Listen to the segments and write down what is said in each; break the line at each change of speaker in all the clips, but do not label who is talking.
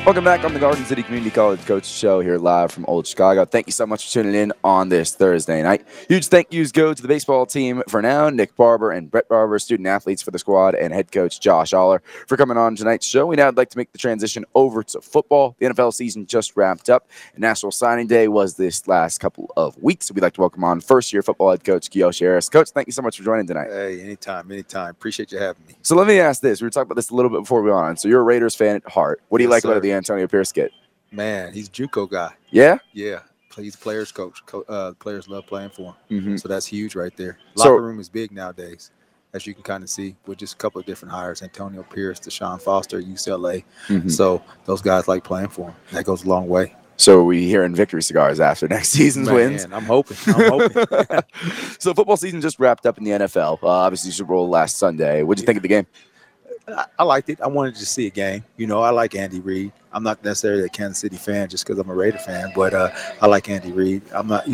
Welcome back on the Garden City Community College Coach Show here live from Old Chicago. Thank you so much for tuning in on this Thursday night. Huge thank yous go to the baseball team for now, Nick Barber and Brett Barber, student athletes for the squad, and head coach Josh Aller for coming on tonight's show. We now would like to make the transition over to football. The NFL season just wrapped up, and National Signing Day was this last couple of weeks. We'd like to welcome on first-year football head coach Kiyoshi Harris. Coach, thank you so much for joining tonight.
Hey, anytime. Appreciate you having me.
So let me ask this. We were talking about this a little bit before we went on. So you're a Raiders fan at heart. What do you like about the Antonio Pierce kid?
Man, he's a JUCO guy.
Yeah?
Yeah. He's a player's coach. Players love playing for him.
Mm-hmm.
So that's huge right there. Locker room is big nowadays, as you can kind of see, with just a couple of different hires. Antonio Pierce, Deshaun Foster, UCLA. Mm-hmm. So those guys like playing for him. That goes a long way.
So we hearing victory cigars after next season's wins.
I'm hoping.
So football season just wrapped up in the NFL. Obviously, Super Bowl last Sunday. What did you think of the game?
I liked it. I wanted to see a game. You know, I like Andy Reid. I'm not necessarily a Kansas City fan just because I'm a Raider fan, but I like Andy Reid. I'm not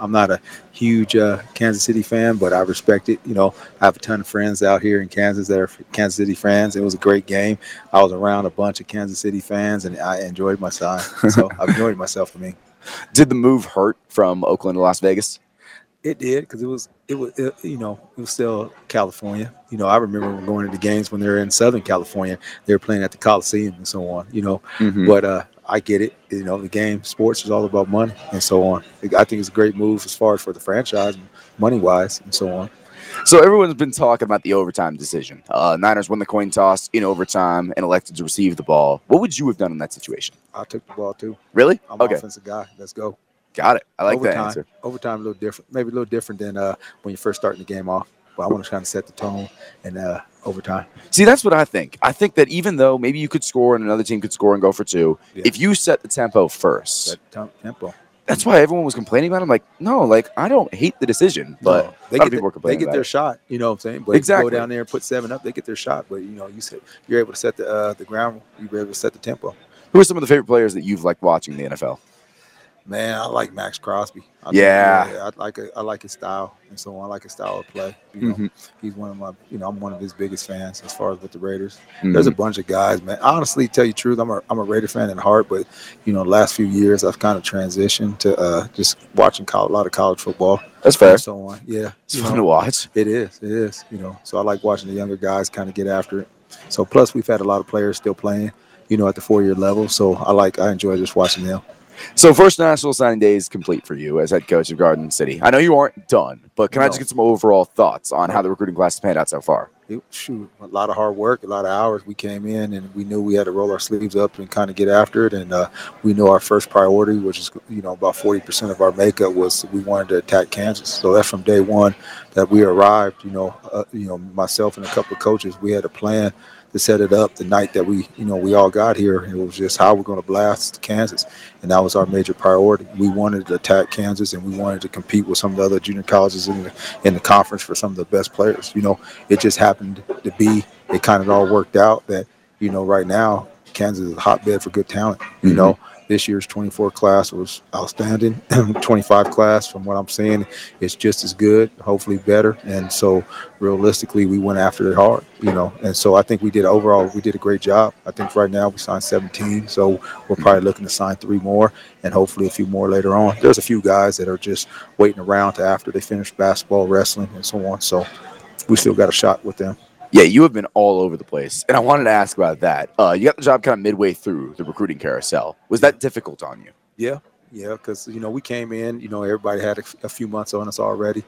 a huge Kansas City fan, but I respect it. You know, I have a ton of friends out here in Kansas that are Kansas City fans. It was a great game. I was around a bunch of Kansas City fans, and I enjoyed myself. So I've enjoyed myself.
Did the move hurt from Oakland to Las Vegas?
It did, because it was still California. You know, I remember going to the games when they were in Southern California. They were playing at the Coliseum and so on. You know, but I get it. You know, the game, sports is all about money and so on. I think it's a great move as far as for the franchise, money wise and so on.
So everyone's been talking about the overtime decision. Niners won the coin toss in overtime and elected to receive the ball. What would you have done in that situation?
I took the ball too.
Really?
I'm an offensive guy. Let's go.
Got it. I like that answer.
Overtime a little different, maybe a little different than when you're first starting the game off. But I want to try to set the tone and overtime.
See, that's what I think. I think that even though maybe you could score and another team could score and go for two, if you set the tempo first.
Tempo.
That's why everyone was complaining about it. I'm like, no, I don't hate the decision, but
they get their shot. You know what I'm saying? But exactly. If you go down there and put 7 up, they get their shot. But, you know, you're able to set the ground. You're able to set the tempo.
Who are some of the favorite players that you've liked watching in the NFL?
Man, I like Max Crosby.
I
like his style and so on. I like his style of play. You know, he's one of my. You know, I'm one of his biggest fans as far as with the Raiders. There's a bunch of guys, man. Honestly, tell you the truth, I'm a Raider fan at heart, but you know, the last few years I've kind of transitioned to just watching a lot of college football.
That's fair.
And so on. Yeah,
it's fun to watch.
It is. You know, so I like watching the younger guys kind of get after it. So plus, we've had a lot of players still playing, you know, at the 4-year level. So I enjoy just watching them.
So first National Signing Day is complete for you as head coach of Garden City. I know you aren't done, but can I just get some overall thoughts on how the recruiting class has panned out so far?
A lot of hard work, a lot of hours. We came in and we knew we had to roll our sleeves up and kind of get after it. And we know our first priority, which is, you know, about 40% of our makeup, was we wanted to attack Kansas. So that's from day one that we arrived. You know, myself and a couple of coaches, we had a plan to set it up the night that we all got here. It was just how we're going to blast Kansas, and that was our major priority. We wanted to attack Kansas, and we wanted to compete with some of the other junior colleges in the conference for some of the best players. You know, it just happened to be, it kind of all worked out that, you know, right now Kansas is a hotbed for good talent. You know, this year's 24 class was outstanding. 25 class, from what I'm seeing, is just as good, hopefully better. And so realistically, we went after it hard, you know. And so I think we did a great job. I think right now we signed 17, so we're probably looking to sign 3 more and hopefully a few more later on. There's a few guys that are just waiting around to after they finish basketball, wrestling, and so on. So we still got a shot with them.
Yeah, you have been all over the place, and I wanted to ask about that. You got the job kind of midway through the recruiting carousel. Was that difficult on you?
Yeah, because, you know, we came in, you know, everybody had a few months on us already,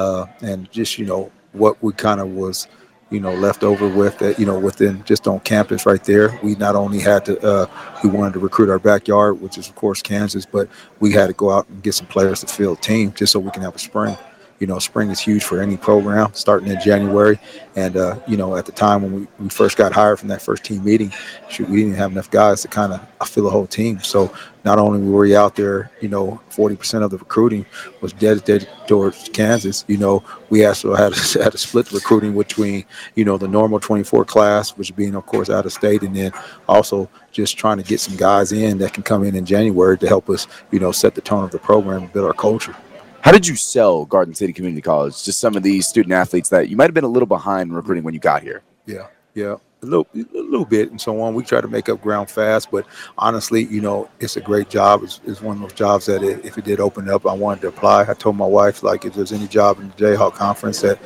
and just, you know, what we kind of was, you know, left over with, you know, within just on campus right there. We not only had to, we wanted to recruit our backyard, which is, of course, Kansas, but we had to go out and get some players to fill the team just so we can have a spring. You know, spring is huge for any program starting in January. And, you know, at the time when we first got hired from that first team meeting, we didn't have enough guys to kind of fill the whole team. So not only were we out there, you know, 40% of the recruiting was dedicated towards Kansas, you know, we also had to split the recruiting between, you know, the normal 24 class, which being, of course, out of state, and then also just trying to get some guys in that can come in January to help us, you know, set the tone of the program and build our culture.
How did you sell Garden City Community College to some of these student athletes that you might have been a little behind in recruiting when you got here?
Yeah. a little bit and so on. We try to make up ground fast, but honestly, it's a great job. It's one of those jobs that if it did open up, I wanted to apply. I told my wife, like, if there's any job in the Jayhawk conference that,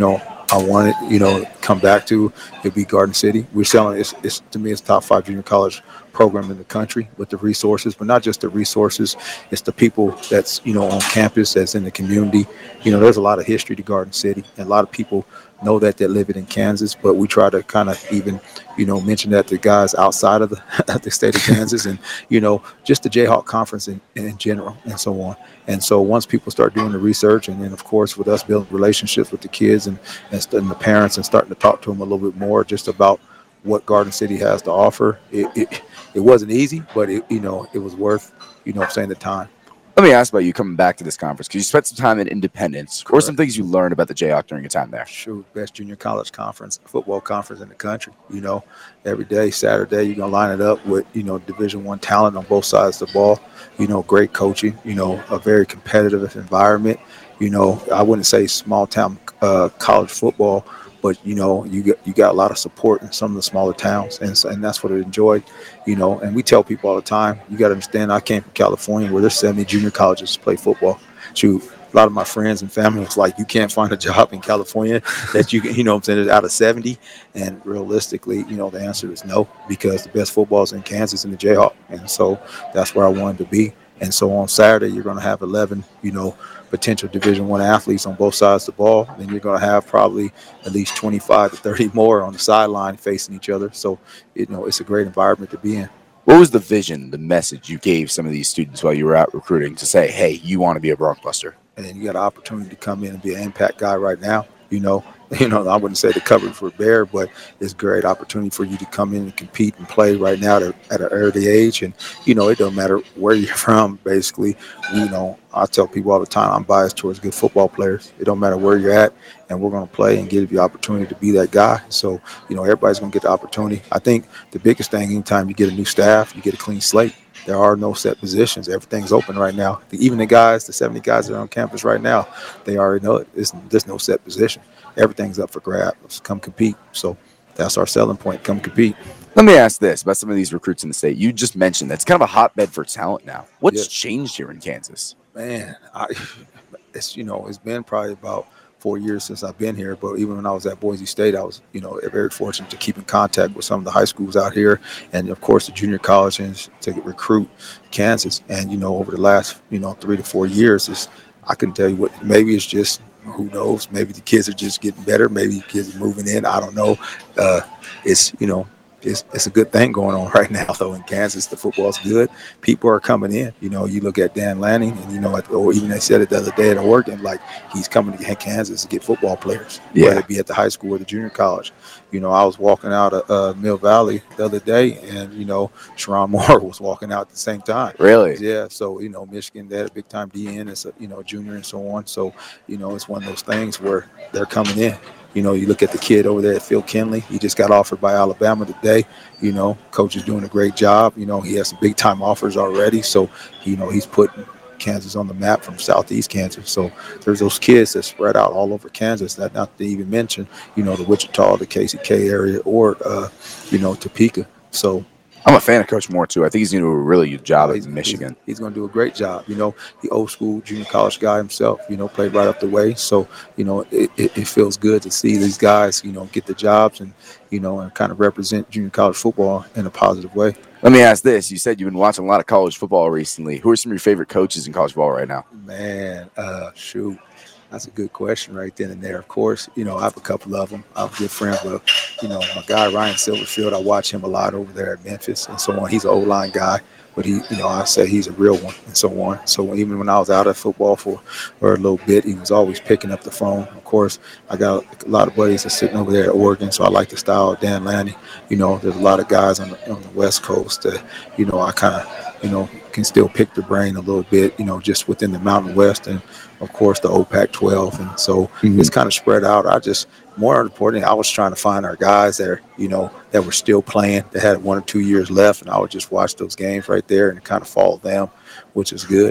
I wanted, come back to, it'd be Garden City. We're selling, it's to me, it's top 5 junior college program in the country with the resources, but not just the resources. It's the people that's, on campus, that's in the community. There's a lot of history to Garden City, and a lot of people know that they live it in Kansas, but we try to kind of even, mention that to guys outside of the state of Kansas and, just the Jayhawk conference in general and so on. And so once people start doing the research, and then of course with us building relationships with the kids and the parents and starting to talk to them a little bit more just about what Garden City has to offer, it wasn't easy, but it was worth, saying the time.
Let me ask about you coming back to this conference, because you spent some time in Independence. What were some things you learned about the Jayhawk during your time there?
Sure, best junior college conference, football conference in the country. Every day, Saturday, you're gonna line it up with Division I talent on both sides of the ball. Great coaching. A very competitive environment. I wouldn't say small town college football, but you got a lot of support in some of the smaller towns, and that's what I enjoyed. And we tell people all the time, you got to understand, I came from California where there's 70 junior colleges to play football. Shoot, a lot of my friends and family was like, you can't find a job in California that you can, out of 70. And realistically, the answer is no, because the best football is in Kansas and the Jayhawk. And so that's where I wanted to be. And so on Saturday, you're going to have 11, potential Division I athletes on both sides of the ball. Then you're going to have probably at least 25 to 30 more on the sideline facing each other. So, it's a great environment to be in.
What was the vision, the message you gave some of these students while you were out recruiting to say, hey, you want to be a Bronc Buster?
And then you got an opportunity to come in and be an impact guy right now. I wouldn't say the cover for Bear, but it's a great opportunity for you to come in and compete and play right now at an early age. And, it doesn't matter where you're from, basically. I tell people all the time, I'm biased towards good football players. It don't matter where you're at, and we're going to play and give you the opportunity to be that guy. So, everybody's going to get the opportunity. I think the biggest thing, anytime you get a new staff, you get a clean slate. There are no set positions. Everything's open right now. Even the 70 guys that are on campus right now, they already know it. There's no set position. Everything's up for grabs. Come compete. So that's our selling point. Come compete.
Let me ask this about some of these recruits in the state. You just mentioned that's kind of a hotbed for talent now. What's changed here in Kansas?
Man, it's been probably about 4 years since I've been here, but even when I was at Boise State, I was, very fortunate to keep in contact with some of the high schools out here, and of course the junior colleges to recruit Kansas. And over the last 3 to 4 years, I can tell you what, maybe it's just, who knows, maybe the kids are just getting better, maybe the kids are moving in, I don't know. It's a good thing going on right now, though, in Kansas. The football's good. People are coming in. You look at Dan Lanning, and, or even they said it the other day at Oregon, like, he's coming to Kansas to get football players, whether it be at the high school or the junior college. I was walking out of Mill Valley the other day, and, Sharon Moore was walking out at the same time.
Really?
Yeah. So, Michigan, they had a big-time DN as a, junior and so on. So, it's one of those things where they're coming in. You look at the kid over there at Phil Kinley. He just got offered by Alabama today. Coach is doing a great job. He has some big-time offers already. So, he's putting Kansas on the map from southeast Kansas. So there's those kids that spread out all over Kansas, that not to even mention, the Wichita, the KCK area, or, Topeka. So
I'm a fan of Coach Moore, too. I think he's going to do a really good job in Michigan.
He's going to do a great job. The old school junior college guy himself, played right up the way. So, it feels good to see these guys, get the jobs and, and kind of represent junior college football in a positive way.
Let me ask this. You said you've been watching a lot of college football recently. Who are some of your favorite coaches in college football right now?
Man, shoot. That's a good question right then and there. Of course, I have a couple of them. I'm good friends with, my guy, Ryan Silverfield. I watch him a lot over there at Memphis and so on. He's an O-line guy, but I say he's a real one and so on. So even when I was out of football for a little bit, he was always picking up the phone. Of course, I got a lot of buddies that's sitting over there at Oregon, so I like the style of Dan Lanning. There's a lot of guys on the West Coast that, I kind of, can still pick the brain a little bit, just within the Mountain West and, of course, the OPAC 12. And so it's kind of spread out. More importantly, I was trying to find our guys that, that were still playing, that had 1 or 2 years left. And I would just watch those games right there and kind of follow them, which is good.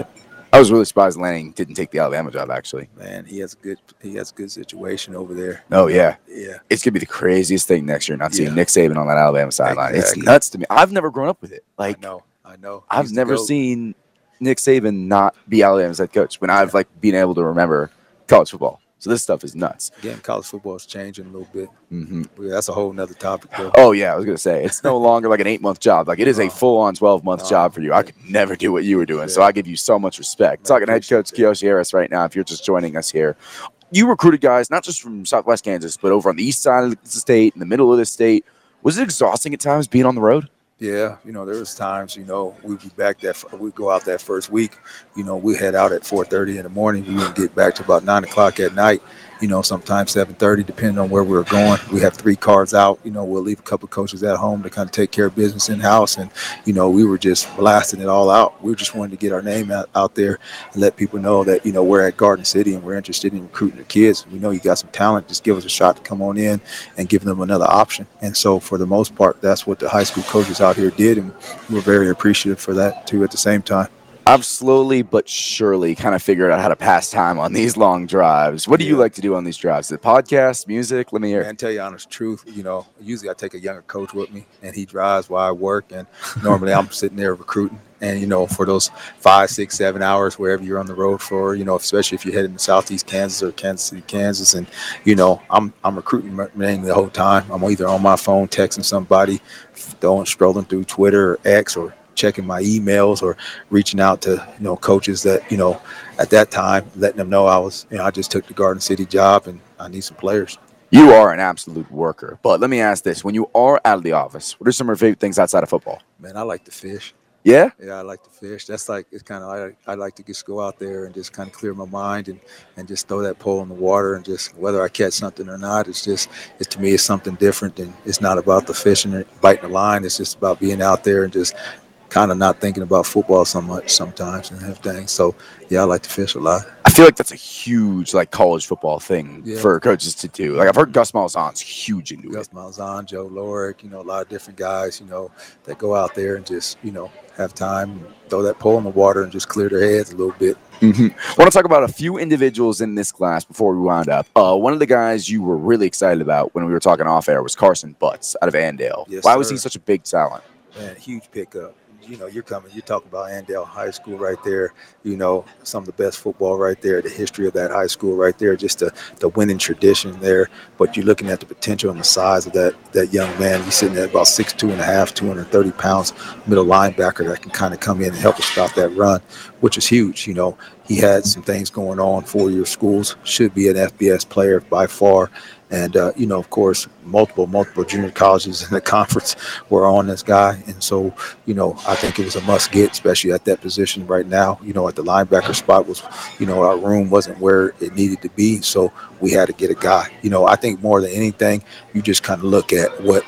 I was really surprised Lanning didn't take the Alabama job, actually.
Man, he has a good situation over there.
Oh, yeah.
Yeah.
It's going to be the craziest thing next year, not seeing
Yeah.
Nick Saban on that Alabama sideline.
Exactly.
It's nuts to me. I've never grown up with it. Like,
I know.
I've
He's the
never
GOAT.
seen Nick Saban not be Alabama's head coach when I've like been able to remember college football. So this stuff is nuts.
Again, college football is changing a little bit.
Mm-hmm.
That's a whole nother topic, though.
Oh, yeah, I was going to say, it's no longer like an 8-month job. Like, it is a full-on 12-month job for you. I could never do what you were doing, so I give you so much respect. Talking to head coach Kiyoshi Harris right now, if you're just joining us here. You recruited guys, not just from Southwest Kansas, but over on the east side of the state, in the middle of the state. Was it exhausting at times being on the road?
Yeah, there was times, we'd be back we'd go out that first week, we head out at 4:30 in the morning. We wouldn't get back to about 9 o'clock at night, sometimes 7:30, depending on where we were going. We have 3 cars out, we'll leave a couple of coaches at home to kind of take care of business in-house. And, we were just blasting it all out. We just wanted to get our name out there and let people know that, we're at Garden City and we're interested in recruiting the kids. We know you got some talent. Just give us a shot to come on in and give them another option. And so for the most part, that's what the high school coaches out here did. And we're very appreciative for that, too, at the same time.
I've slowly but surely kind of figured out how to pass time on these long drives. What do you like to do on these drives? Is it podcasts, music? Let me hear.
Man, tell you honest truth, usually I take a younger coach with me, and he drives while I work, and normally I'm sitting there recruiting. And, for those 5, 6, 7 hours, wherever you're on the road for, especially if you're heading to Southeast Kansas or Kansas City, Kansas, and, I'm recruiting mainly the whole time. I'm either on my phone texting somebody, scrolling through Twitter or X, or checking my emails, or reaching out to, coaches that, at that time, letting them know I just took the Garden City job and I need some players.
You are an absolute worker. But let me ask this. When you are out of the office, what are some of your favorite things outside of football?
Man, I like to fish.
Yeah?
Yeah, I like to fish. That's like, it's kind of, I like to just go out there and just kind of clear my mind and just throw that pole in the water, and just whether I catch something or not, to me, it's something different. And it's not about the fishing or biting the line. It's just about being out there and just kind of not thinking about football so much sometimes and everything. So, yeah, I like to fish a lot.
I feel like that's a huge, college football thing for coaches to do. Like, I've heard Gus Malzahn's huge into it.
Gus Malzahn, Joe Lorick, a lot of different guys, that go out there and just, have time and throw that pole in the water and just clear their heads a little bit.
Mm-hmm. I want to talk about a few individuals in this class before we wind up. One of the guys you were really excited about when we were talking off air was Carson Butts out of Andale.
Yes,
Why was he such a big talent?
Man, huge pickup. You're talking about Andale High School right there, some of the best football right there, the history of that high school right there, just the winning tradition there. But you're looking at the potential and the size of that young man. He's sitting at about 6'2.5", 230 pounds, middle linebacker that can kind of come in and help us stop that run, which is huge. He had some things going on, 4-year schools, should be an FBS player by far. And, of course, multiple junior colleges in the conference were on this guy. And so, I think it was a must get, especially at that position right now. At the linebacker spot was, our room wasn't where it needed to be. So we had to get a guy. I think more than anything, you just kind of look at what,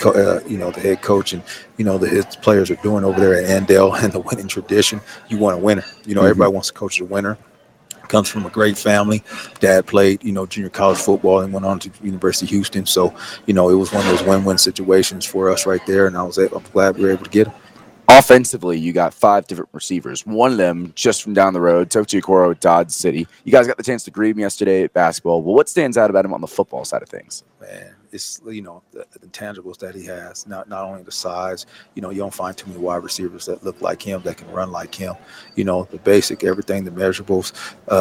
the head coach and, his players are doing over there at Andale and the winning tradition. You want a winner. Everybody wants to coach a winner. Comes from a great family. Dad played, junior college football and went on to University of Houston. So, it was one of those win-win situations for us right there. And I'm glad we were able to get him.
Offensively, you got 5 different receivers. One of them just from down the road, Tochi Okoro at Dodge City. You guys got the chance to greet him yesterday at basketball. Well, what stands out about him on the football side of things?
Man, it's, the intangibles that he has, not only the size, you don't find too many wide receivers that look like him, that can run like him, the basic, everything, the measurables,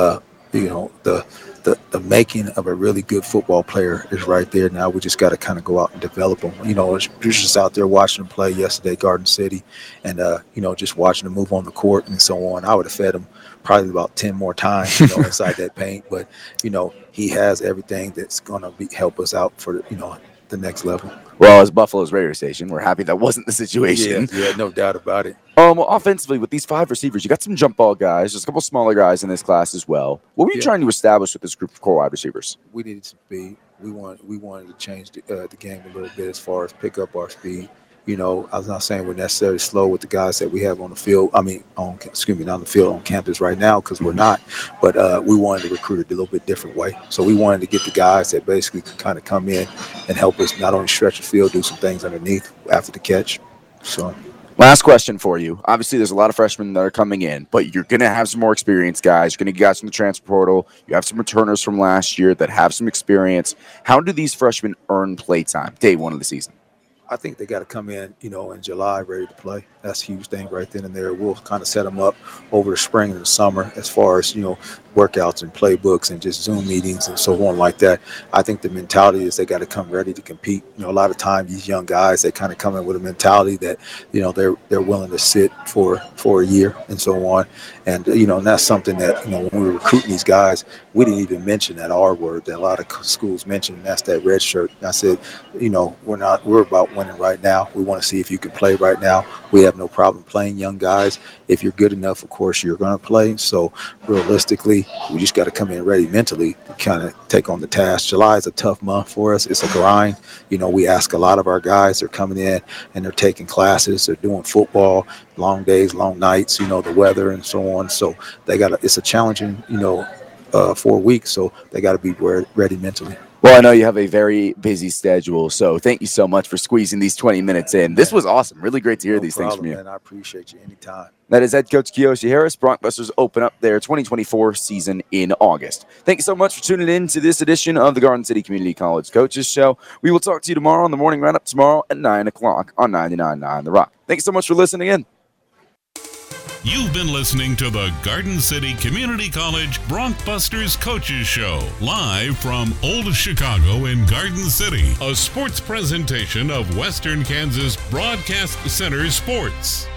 the making of a really good football player is right there. Now we just got to kind of go out and develop them. You're just out there watching him play yesterday, Garden City, and, just watching him move on the court and so on. I would have fed him probably about 10 more times, inside that paint. But, he has everything that's going to help us out for, the next level.
Well, as Buffalo's radio station, we're happy that wasn't the situation.
Yeah, no doubt about it.
Well, offensively, with these 5 receivers, you got some jump ball guys. There's a couple smaller guys in this class as well. What were you trying to establish with this group of core wide receivers?
We needed some speed. We wanted to change the game a little bit as far as pick up our speed. I was not saying we're necessarily slow with the guys that we have on the field. I mean, not on the field, on campus right now, because we're not. But we wanted to recruit it a little bit different way. So we wanted to get the guys that basically can kind of come in and help us not only stretch the field, do some things underneath after the catch. So.
Last question for you. Obviously, there's a lot of freshmen that are coming in, but you're going to have some more experienced guys. You're going to get guys from the transfer portal. You have some returners from last year that have some experience. How do these freshmen earn play time day one of the season?
I think they got to come in, in July ready to play. That's a huge thing right then and there. We'll kind of set them up over the spring and the summer as far as, workouts and playbooks and just Zoom meetings and so on like that. I think the mentality is they got to come ready to compete. A lot of times these young guys, they kind of come in with a mentality that, they're willing to sit for a year and so on. And, and that's something that, when we were recruiting these guys, we didn't even mention that R word that a lot of schools mention, and that's that red shirt. And I said, we're about winning right now. We want to see if you can play right now. We have no problem playing young guys. If you're good enough, of course, you're going to play. So realistically, we just got to come in ready mentally to kind of take on the task. July is a tough month for us. It's a grind. We ask a lot of our guys. They're coming in and they're taking classes. They're doing football, long days, long nights, the weather and so on. So it's a challenging, 4 weeks. So they got to be ready mentally.
Well, I know you have a very busy schedule, so thank you so much for squeezing these 20 minutes in. This was awesome. Really great to hear these things from you.
Man, I appreciate you anytime.
That is head coach Kiyoshi Harris. Broncbusters open up their 2024 season in August. Thank you so much for tuning in to this edition of the Garden City Community College Coaches Show. We will talk to you tomorrow on the morning roundup tomorrow at 9 o'clock on 99.9 The Rock. Thank you so much for listening in.
You've been listening to the Garden City Community College Broncbusters Coaches Show, live from Old Chicago in Garden City, a sports presentation of Western Kansas Broadcast Center Sports.